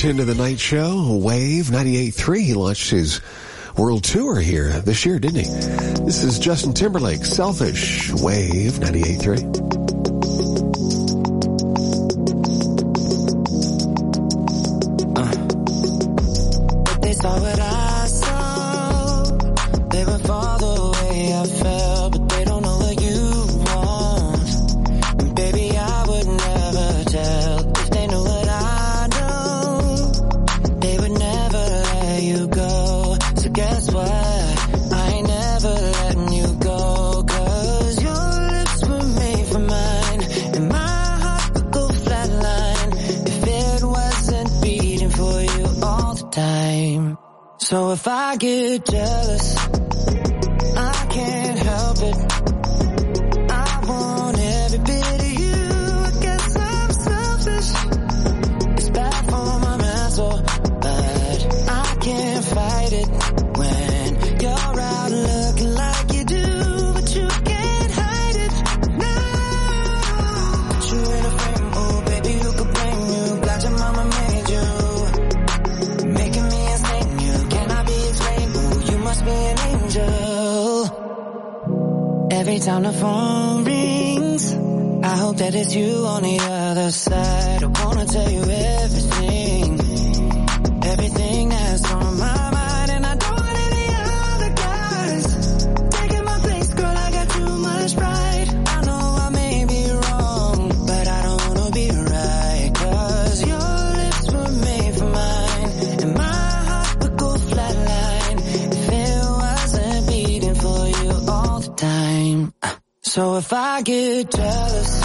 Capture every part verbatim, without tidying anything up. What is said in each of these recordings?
ten to the night show, Wave ninety-eight point three. He launched his world tour here this year, didn't he? This is Justin Timberlake, Selfish, Wave ninety-eight point three. So if I get jealous, I can't help it. I want every bit of you. I guess I'm selfish. It's bad for my mental, but I can't fight it. When you're out looking like you do, but you can't hide it. No, put you in a frame, oh baby, who could blame you? Glad your mama made you, making me insane. You cannot be explained, ooh, you must be an angel. Every time the phone rings, I hope that it's you on the other side. I wanna tell you everything, everything that's on my mind, and I don't want any other guys taking my place, girl. I got too much pride. I know I may be wrong, but I don't wanna be right, 'cause your lips were made for mine, and my heart would go flatline if it wasn't beating for you all the time. So if I get jealous,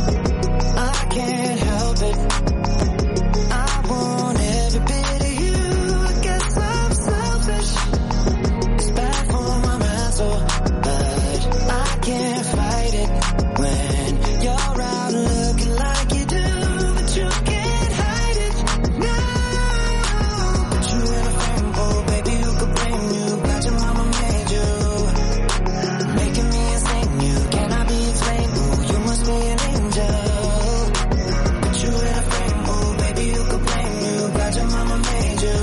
I can't help it. I want every bit of you. I guess I'm selfish. It's bad for my mental, but I can't fight it. When you're out looking like you do, but you can't hide it. No, put you in a frame, oh baby, who could blame you? Glad your mama made you, making me insane. You cannot be explained, ooh, you must be an angel. Put you in a frame, oh baby, who could blame you? Glad your mama made you,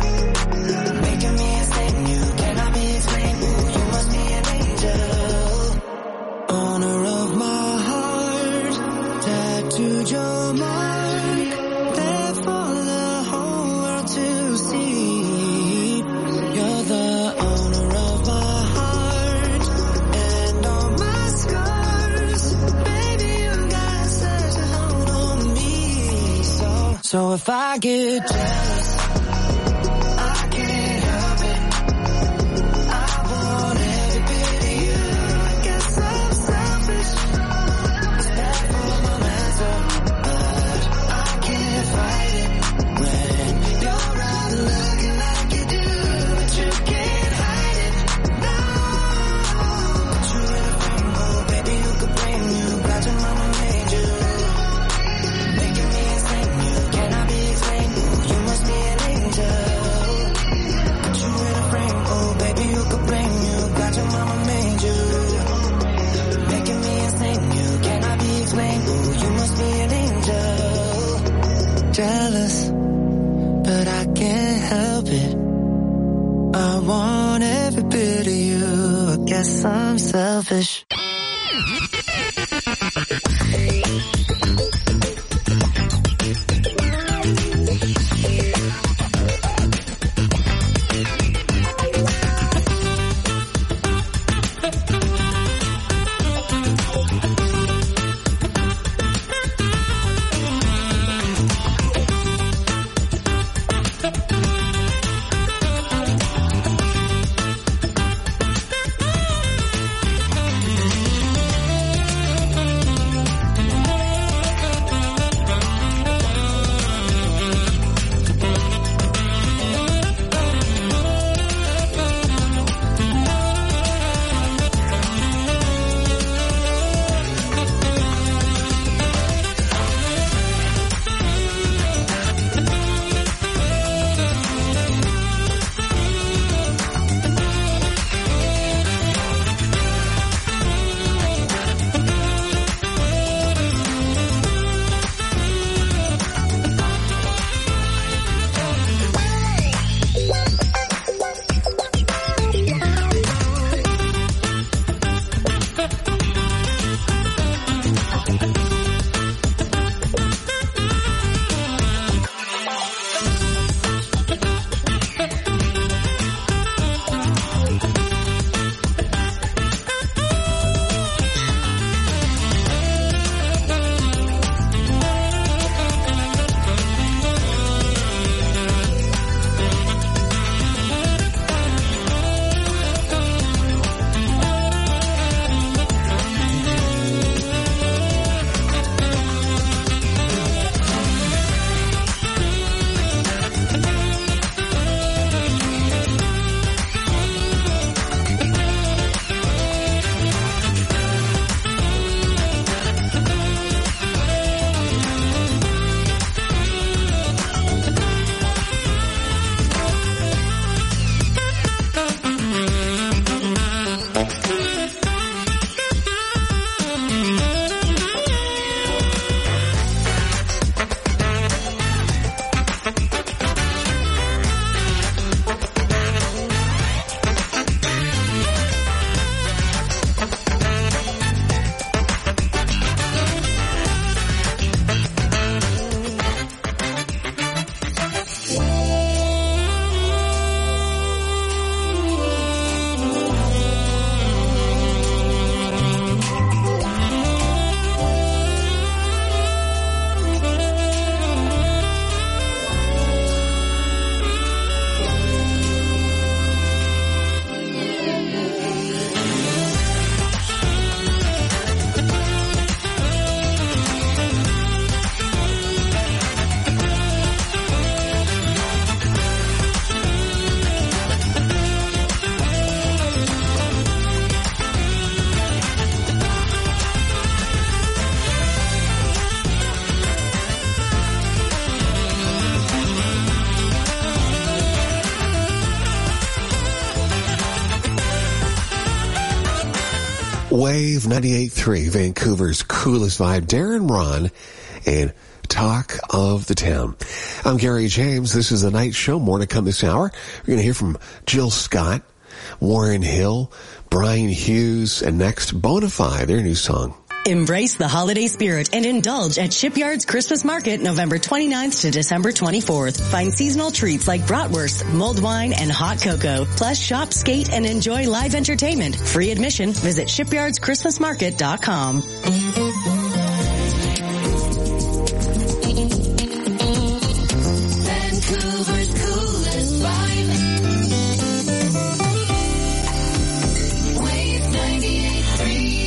making me insane. You cannot be explained, ooh, you must be an angel. Owner of my heart, tattooed your mark, there for the whole world to see. You're the owner of my heart and all my scars. Baby, you got such a hold on me. So, so if I get jealous, I can't help it. I want every bit of you. I guess I'm selfish. It's bad for my mental, but I can't fight it. When you're out looking like you do, but you can't hide it. No, put you in a frame, oh baby, who could blame you? Glad your mama made you, making me insane. You cannot be explained, ooh, you must be an angel. Put you in a frame, oh baby, who could blame you? Glad your mama made you, making me insane. You cannot be explained, ooh, you must be an angel. Jealous, but I can't help it. I want every bit of you. I guess I'm selfish. Wave ninety-eight point three, Vancouver's coolest vibe. Darren Ron and Talk of the Town. I'm Gary James. This is the Night Show. More to come this hour. We're going to hear from Jill Scott, Warren Hill, Brian Hughes, and next, Bonafide, their new song. Embrace the holiday spirit and indulge at Shipyard's Christmas Market November twenty-ninth to December twenty-fourth. Find seasonal treats like bratwurst, mulled wine, and hot cocoa. Plus shop, skate, and enjoy live entertainment. Free admission. Visit shipyards christmas market dot com. Vancouver's coolest vibe. Wave ninety-eight point three.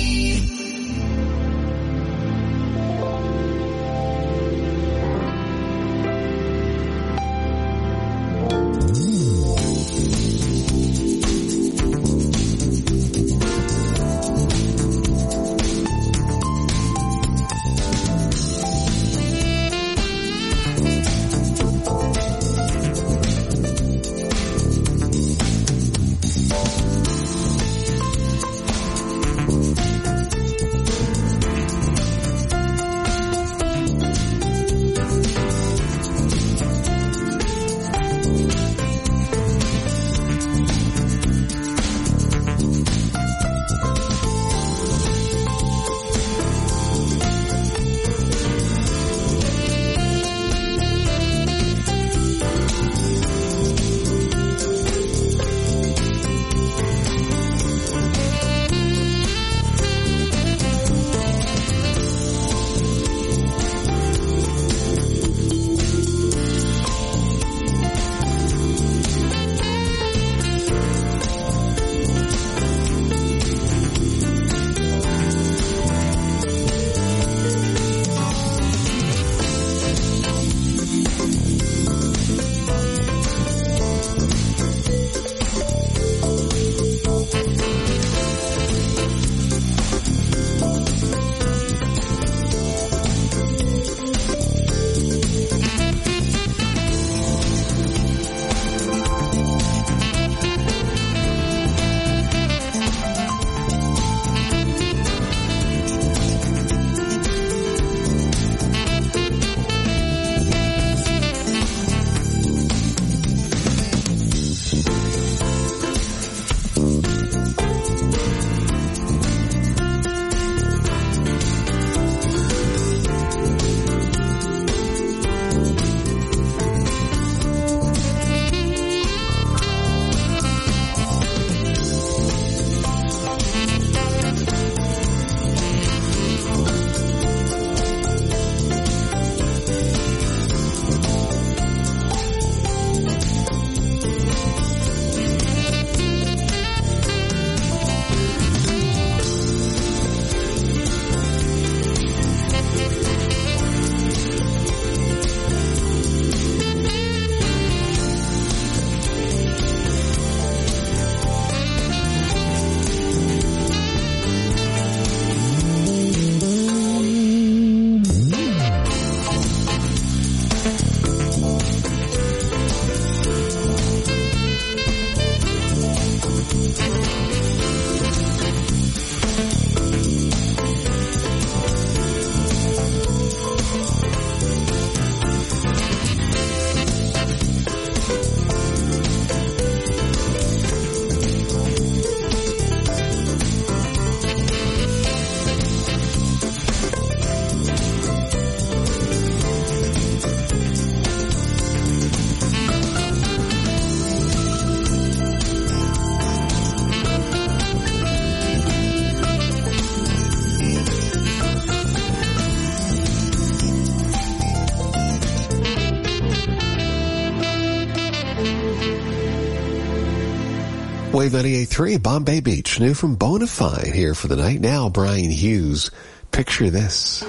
Wave ninety-eight point three, Bombay Beach, new from Bonafide here for the night. Now, Brian Hughes, Picture This.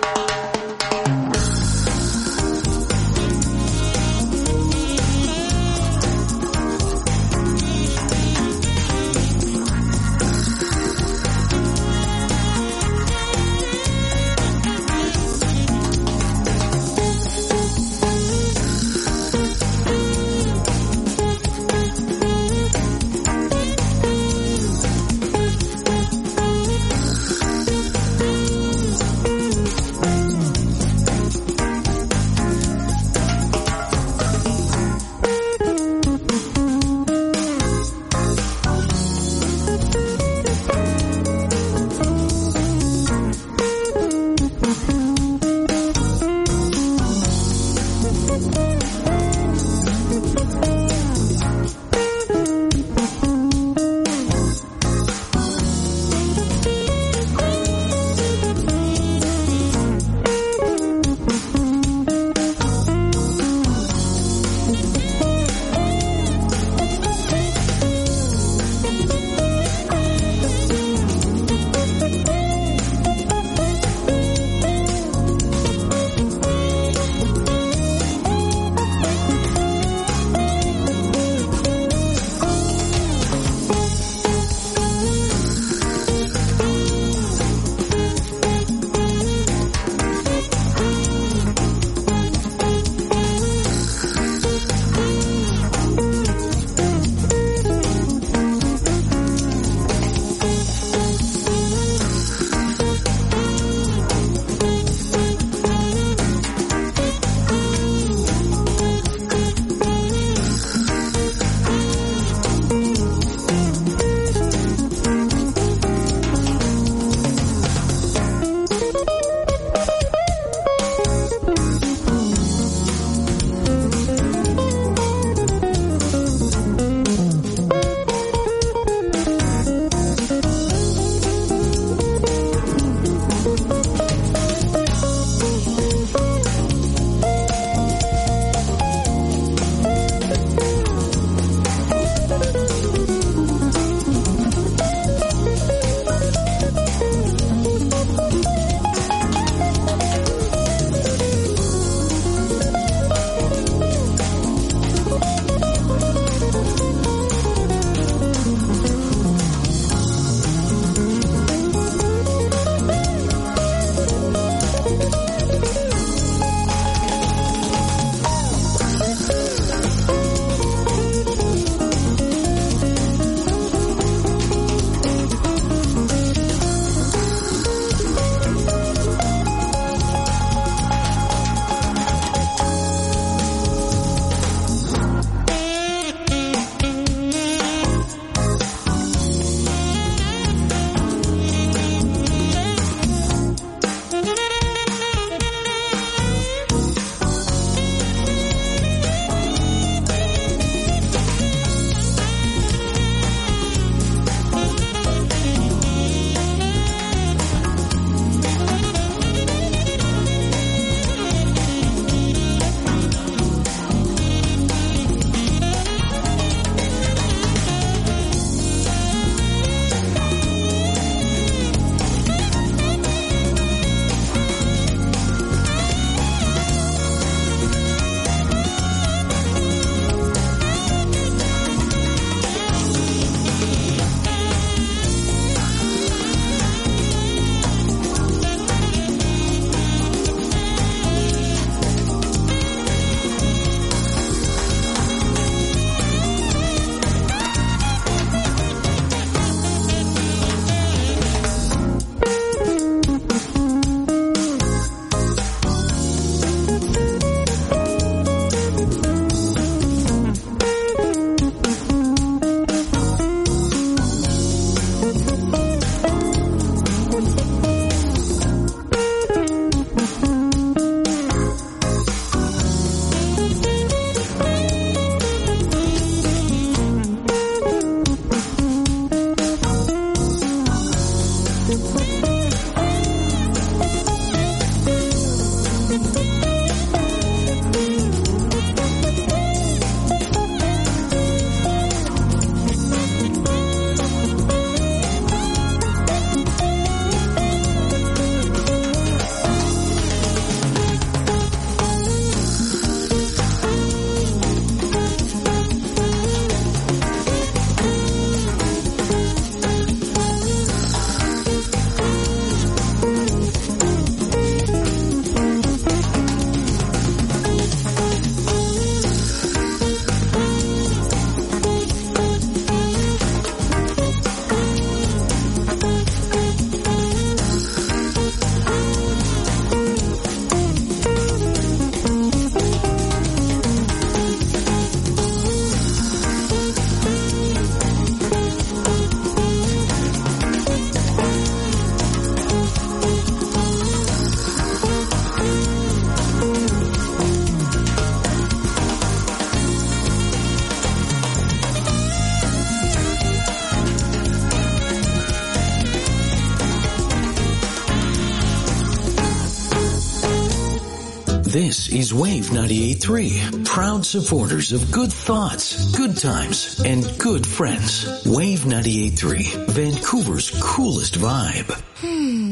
This is Wave ninety-eight point three, proud supporters of good thoughts, good times, and good friends. Wave ninety-eight point three, Vancouver's coolest vibe. Hmm.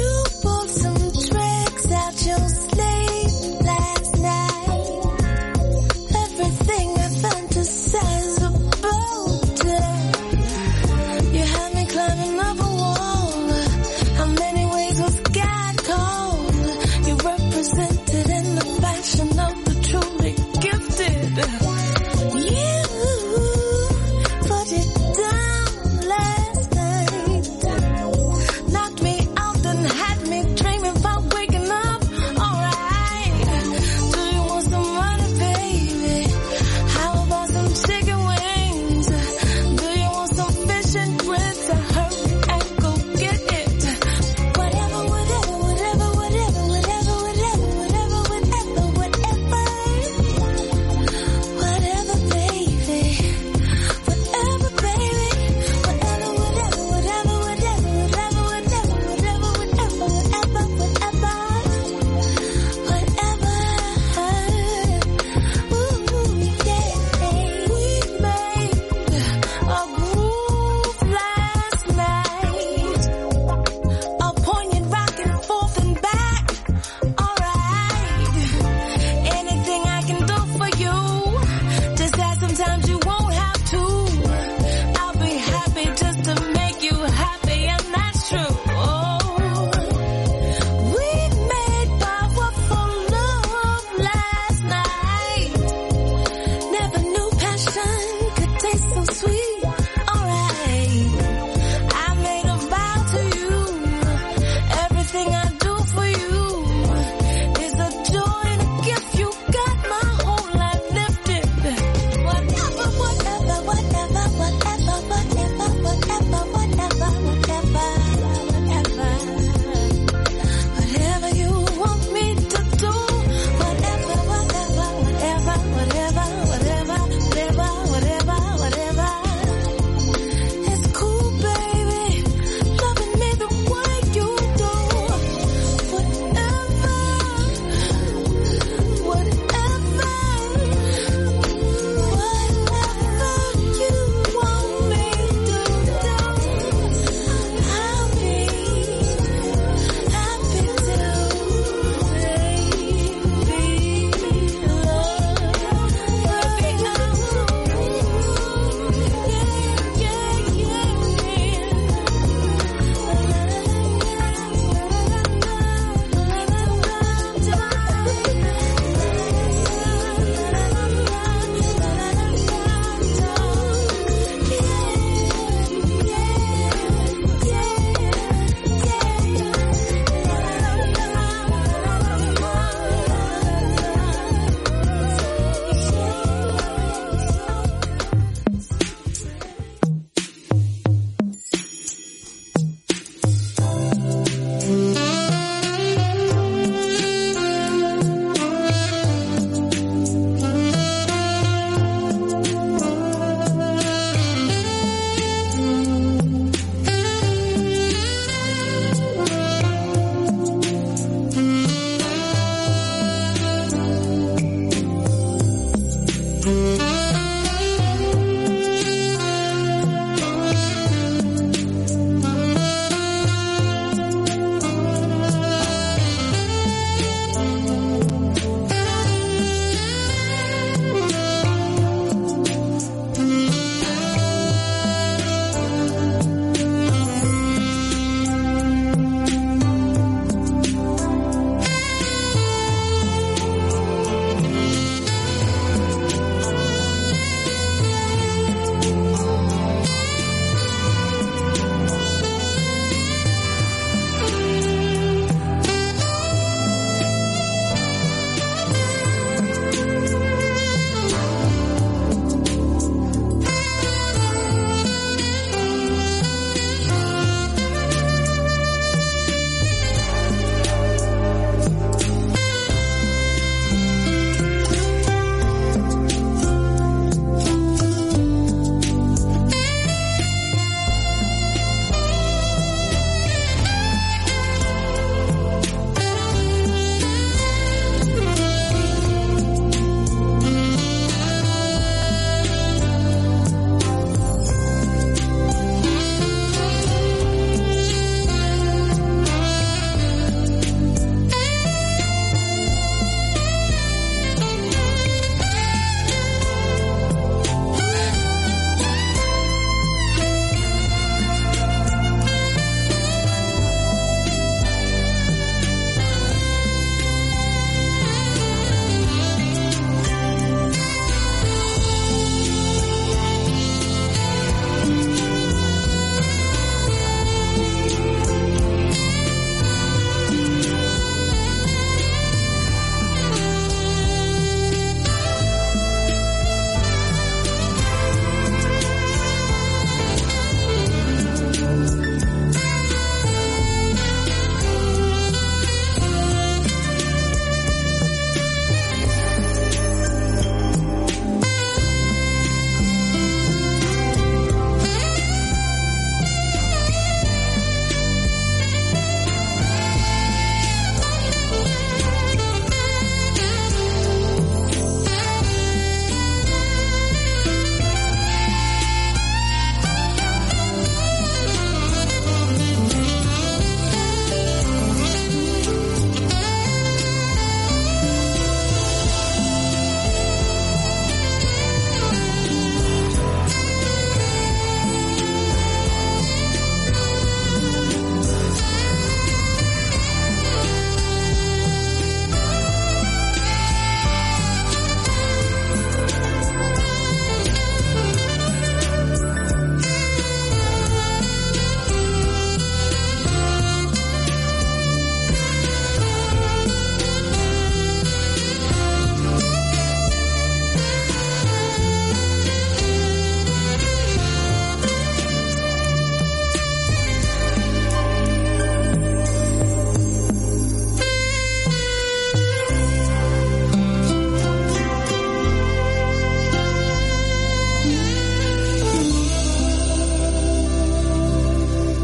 Some tricks out your sleeve last night.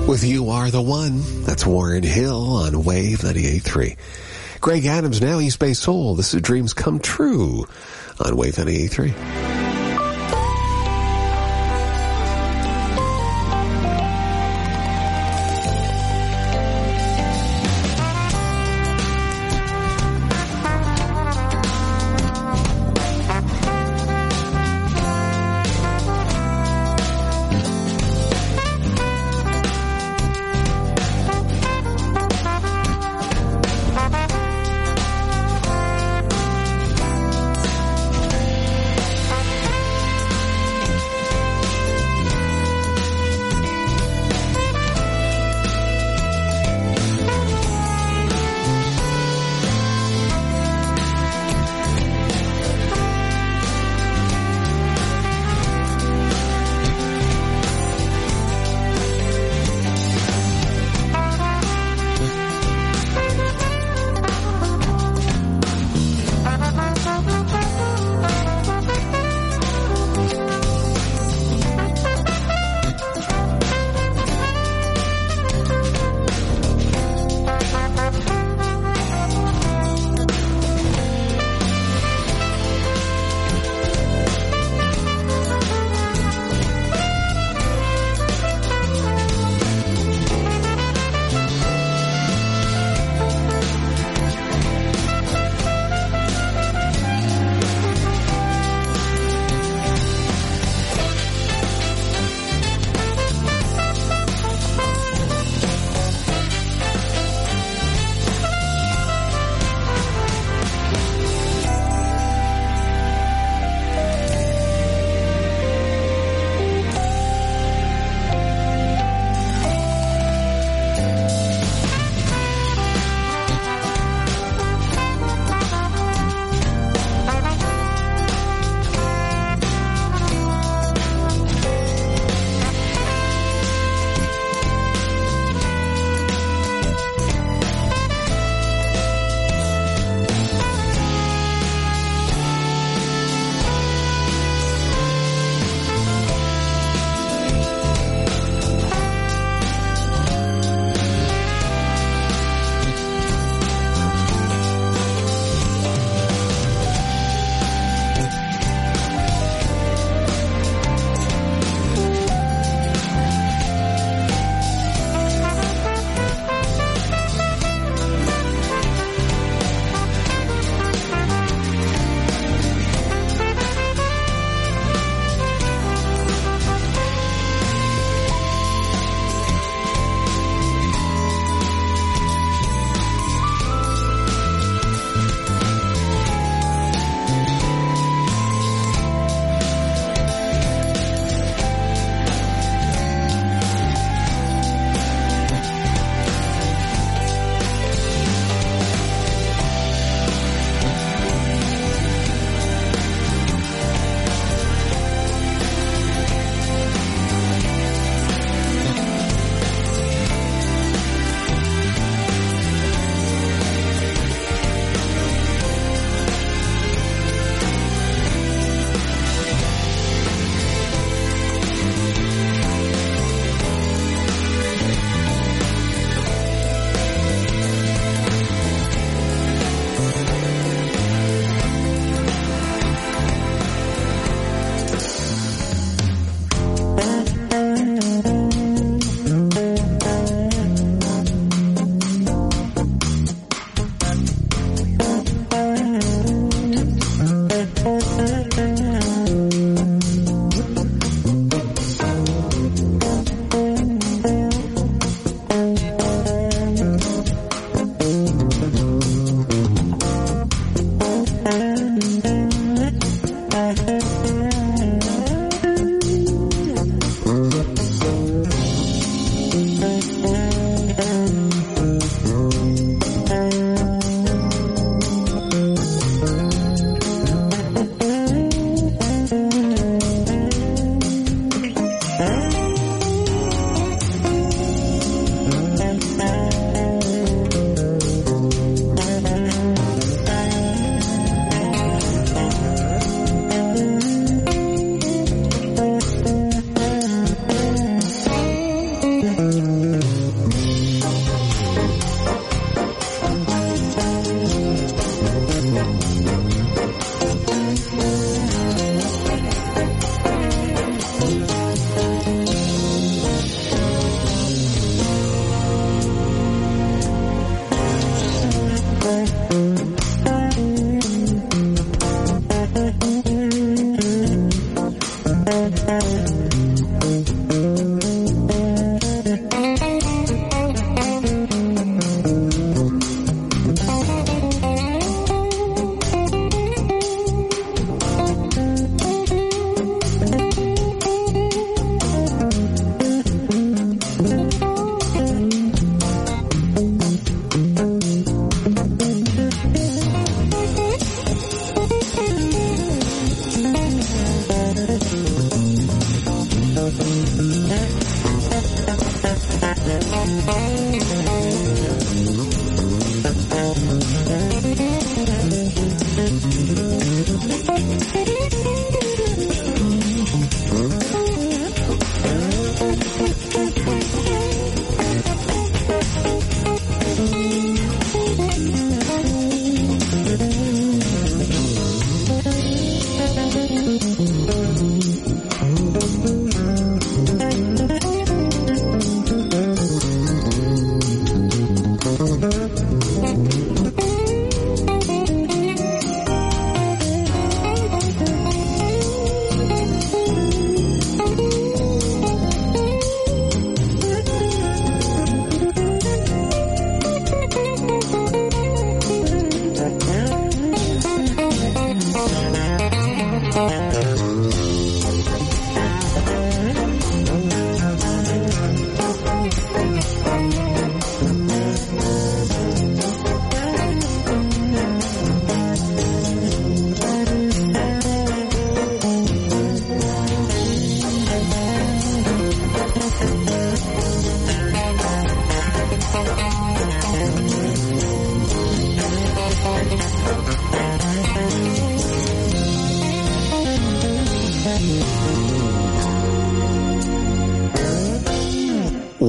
with You Are the One. That's Warren Hill on Wave ninety-eight point three. Greg Adams now, East Bay Soul. This is Dreams Come True on Wave ninety-eight point three.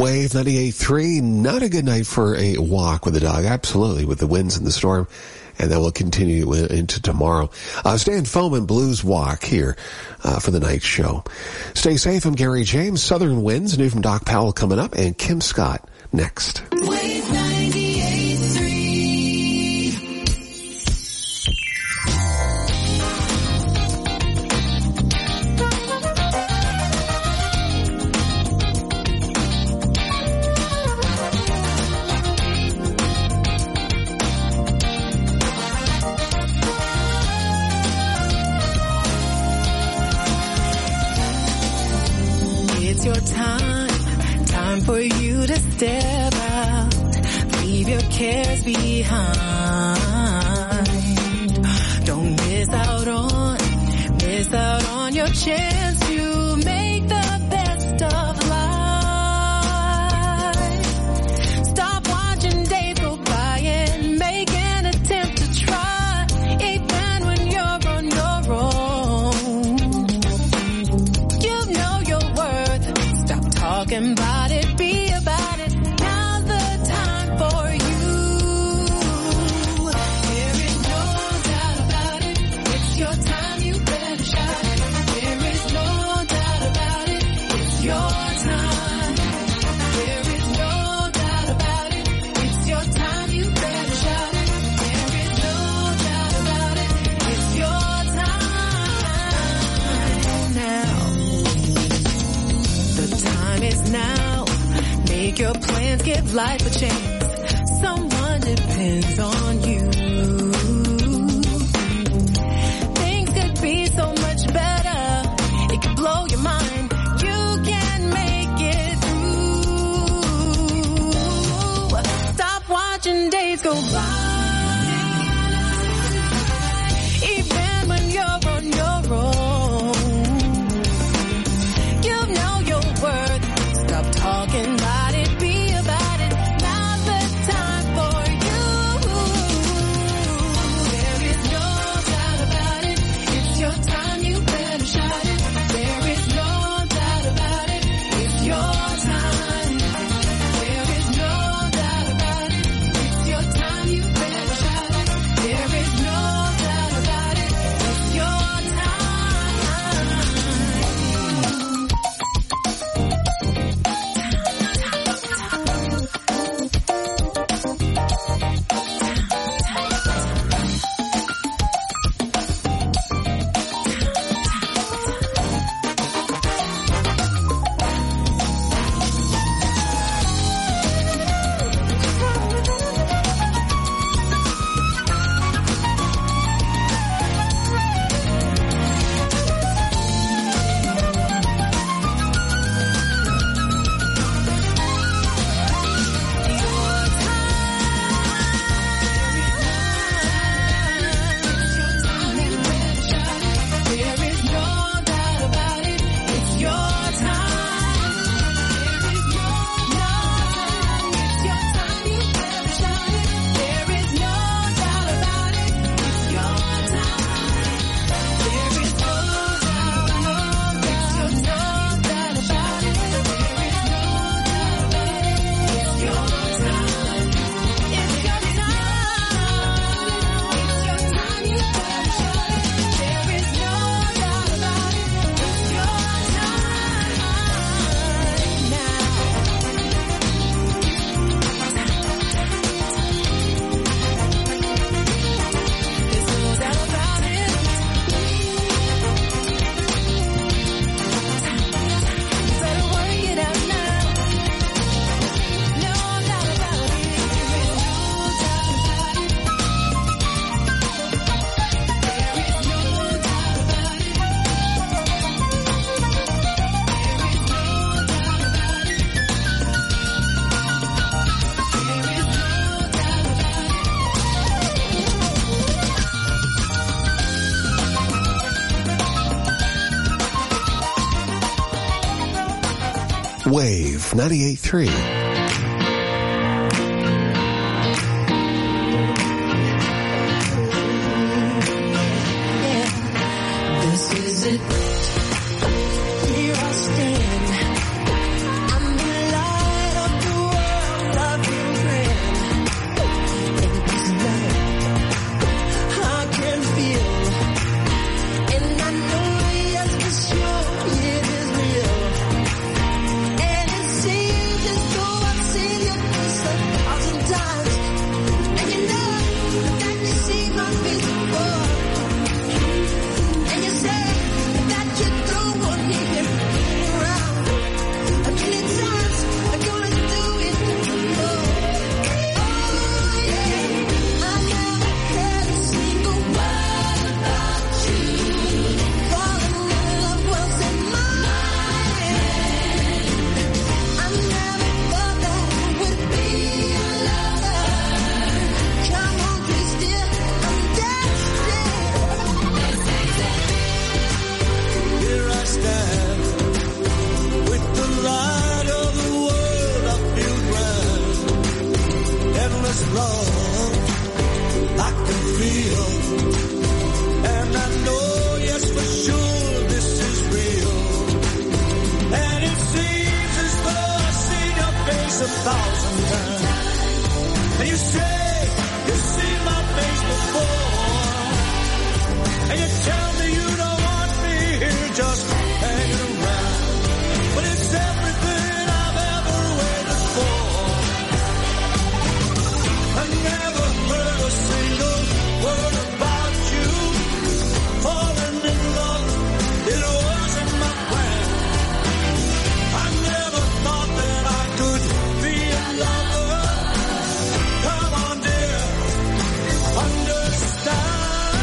Wave ninety-eight point three, not a good night for a walk with the dog. Absolutely, with the winds and the storm. And that will continue into tomorrow. Uh, stay in Foam and Blues Walk here uh, for the night show. Stay safe. I'm Gary James. Southern Winds, new from Doc Powell coming up, and Kim Scott next. Wave ninety-eight point three. It's your time, time for you to step out, leave your cares behind. Don't miss out on, miss out on your chance to make the best of life. Stop watching days go by and make an attempt to try, even when you're on your own. You know your worth. Stop talking about it, be about it. Now's the time for you. There is no doubt about it. It's your time, you better shout it. There is no doubt about it. It's your time. There is no doubt about it. It's your time, you better shout it. There is no doubt about it. It's your time now. The time is now. Make your plans, give life a chance. Someone depends on you. Things could be so much better. It could blow your mind. You can make it through. Stop watching days go by. Even when you're on your own. You know your worth. Stop talking about it, be about it. Now's the time for you. There is no doubt about it. It's your time, you better shout it. There is no doubt about it. It's your time. There is no doubt about it. It's your time, you better shout it. There is no doubt about it. It's your Wave ninety-eight point three. This is it. Here I stand. I'm the light I can feel. And I know, yes, for sure, this is real. And it seems as though I've seen your face a thousand times. And you say you've seen my face before. And you tell me you don't want me here just hanging around. But it's everything I've ever waited for. I never heard a single word about you. Falling in love, it wasn't my plan. I never thought that I could be a lover. Come on, dear, understand.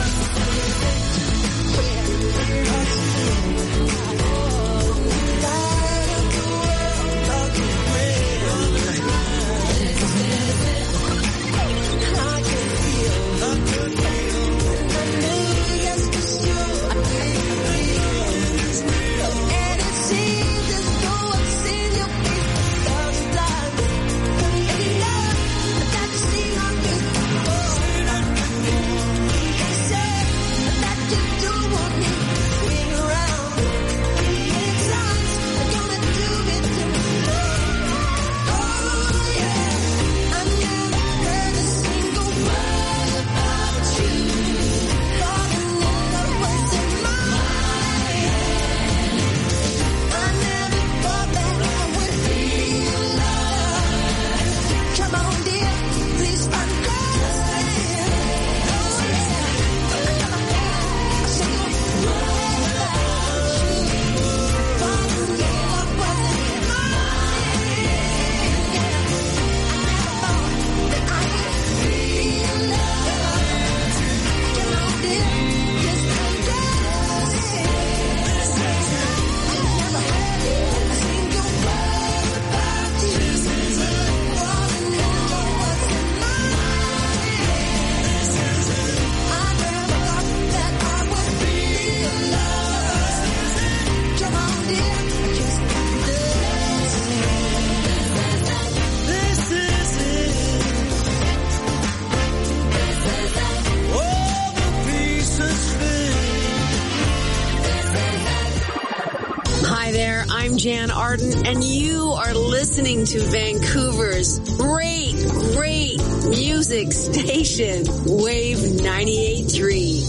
Jan Arden, and you are listening to Vancouver's great, great music station, Wave ninety-eight point three.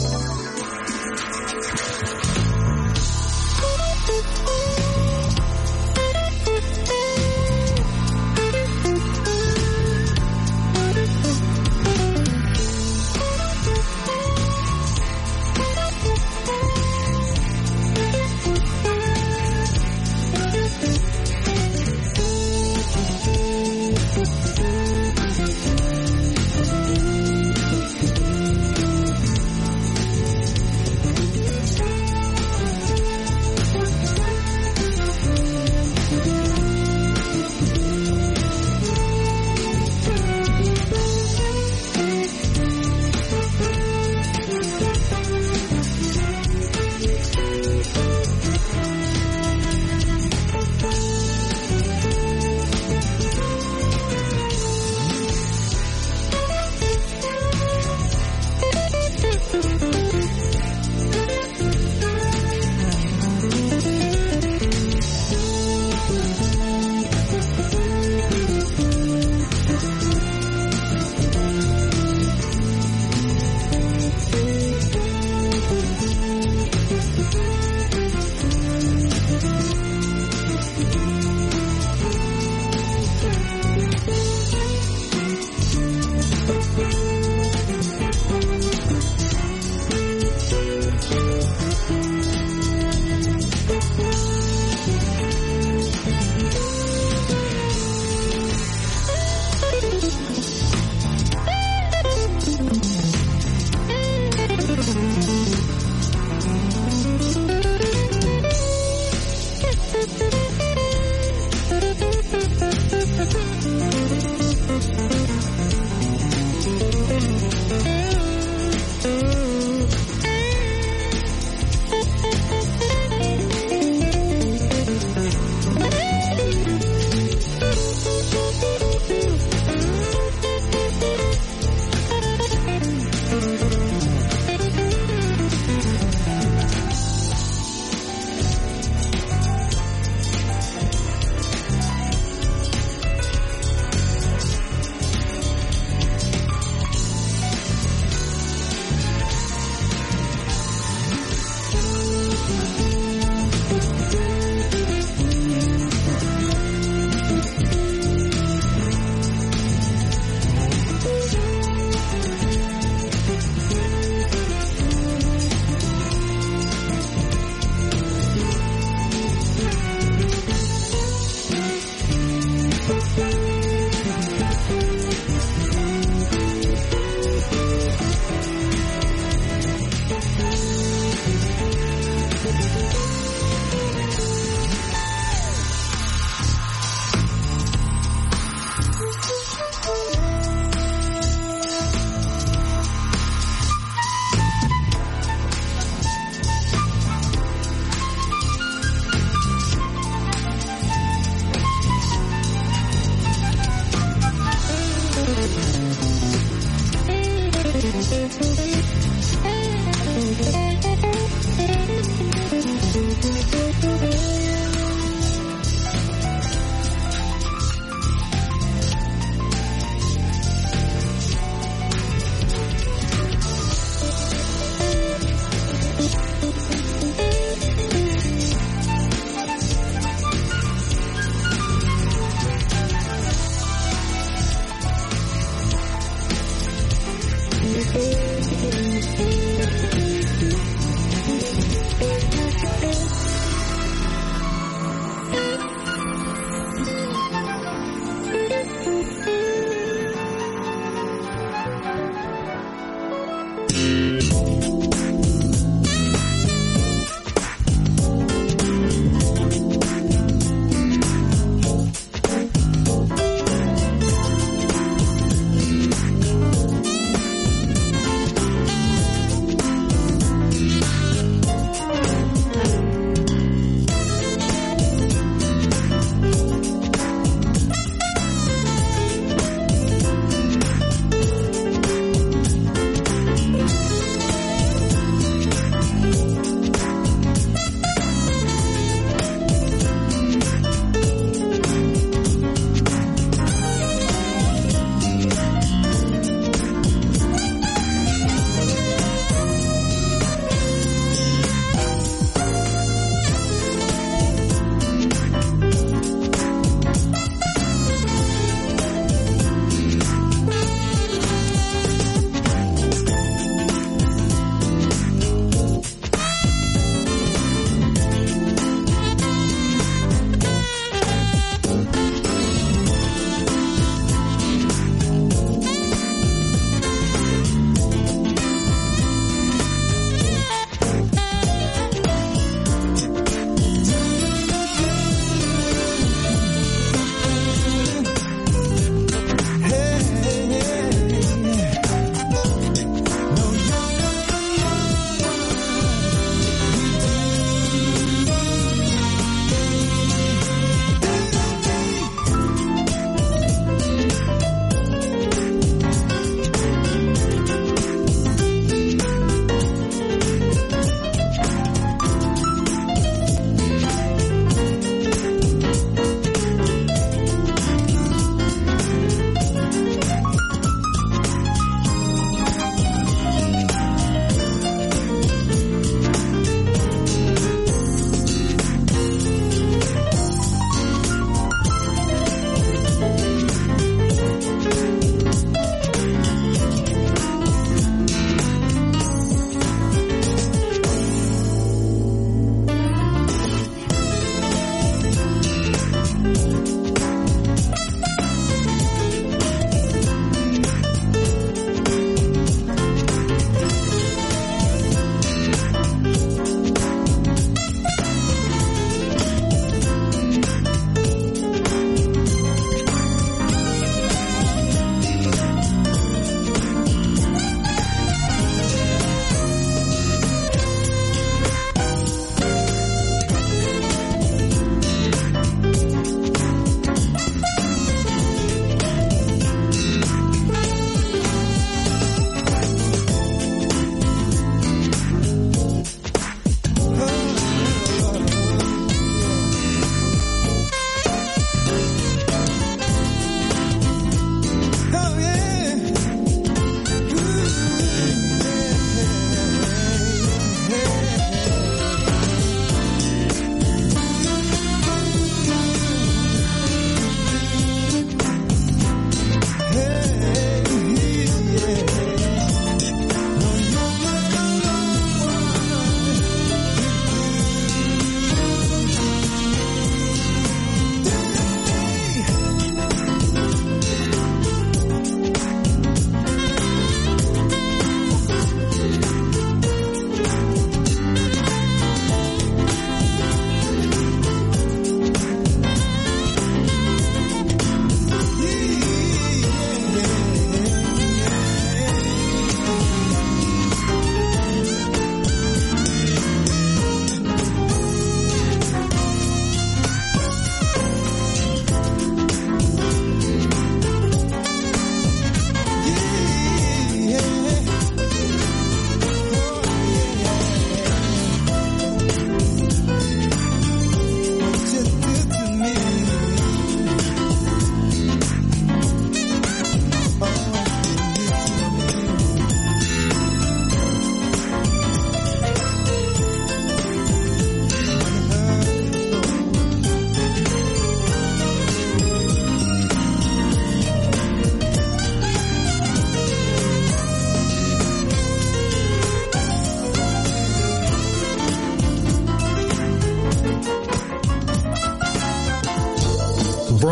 Thank you.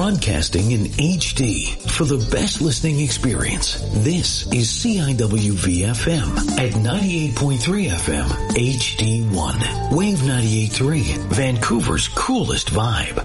broadcasting in H D for the best listening experience. This is C I W V F M at ninety-eight point three F M, H D one. Wave ninety-eight point three, Vancouver's coolest vibe.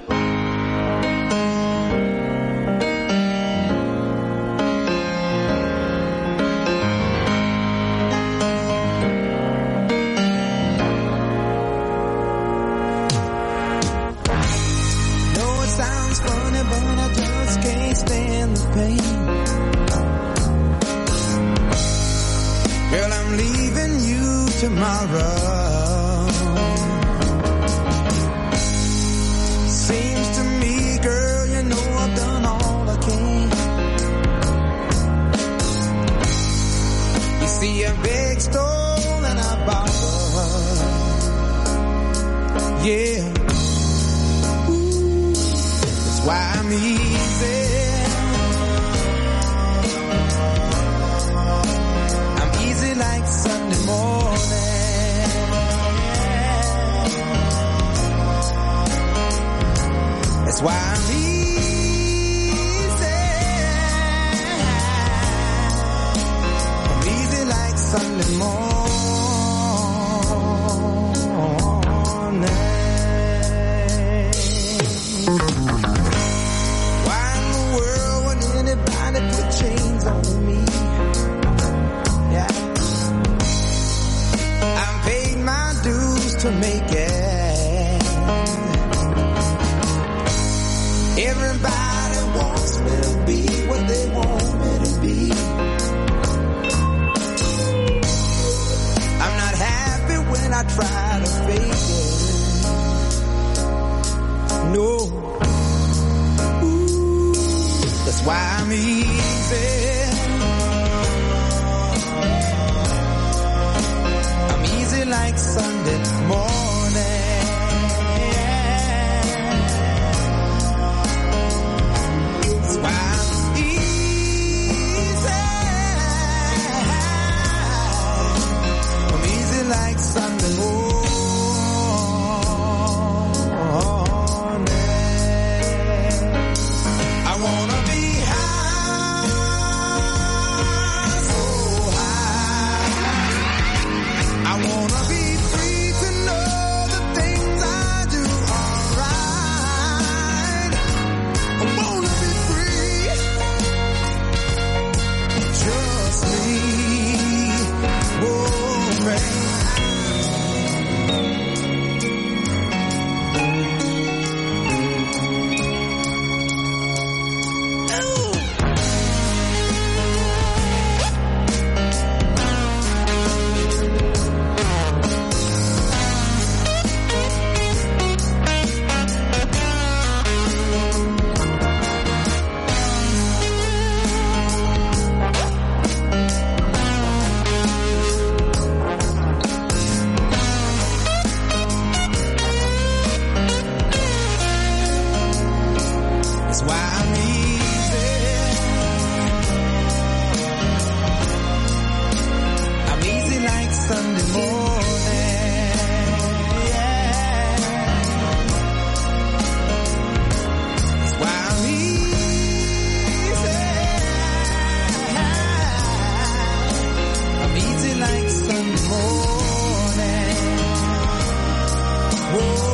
Whoa.